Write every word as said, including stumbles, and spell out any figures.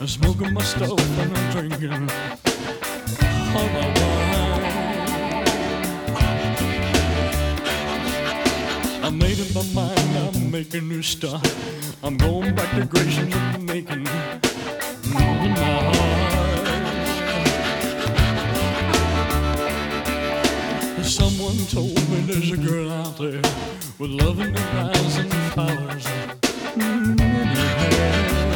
I'm smoking my stuff and I'm drinking all my wine. I made up my mind, I'm making new stuff. I'm going back to Grayson and making mm, my heart. Someone told me there's a girl out there with love in her eyes and flowers mm, in her hair.